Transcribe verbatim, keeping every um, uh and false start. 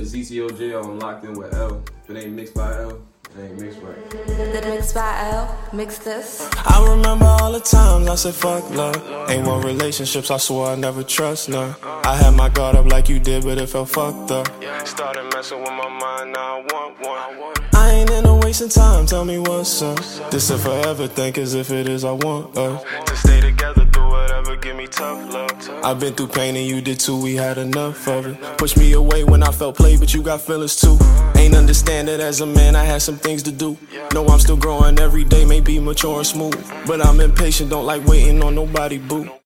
Z T O J, I'm locked in with L. If it ain't mixed by L, it ain't mixed right. The mixed by L, mix this. I remember all the times I said fuck love. Ain't one relationships I swore I never trust none. I had my guard up like you did, but it felt fucked up. Started messing with my mind, now I want one. I ain't into wasting time, tell me what's up. This a forever thing, cause if it is, I want us to stay together through whatever, give me tough love. I've been through pain and you did too, we had enough of it. Push me away when I felt played, but you got feelings too. Ain't understand that as a man I had some things to do. Know I'm still growing every day, may be mature and smooth, but I'm impatient, don't like waiting on nobody, boo.